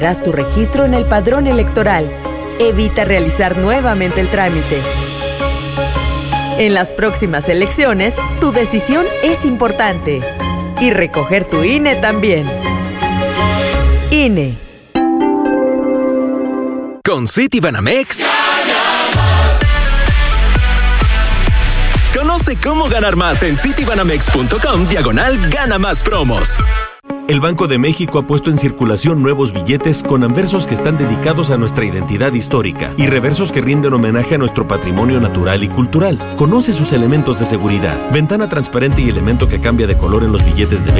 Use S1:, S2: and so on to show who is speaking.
S1: Harás tu registro en el padrón electoral. Evita realizar nuevamente el trámite. En las próximas elecciones, tu decisión es importante. Y recoger tu INE también. INE.
S2: Con Citibanamex. Conoce cómo ganar más en citibanamex.com/gana más promos.
S3: El Banco de México ha puesto en circulación nuevos billetes con anversos que están dedicados a nuestra identidad histórica y reversos que rinden homenaje a nuestro patrimonio natural y cultural. Conoce sus elementos de seguridad, ventana transparente y elemento que cambia de color en los billetes de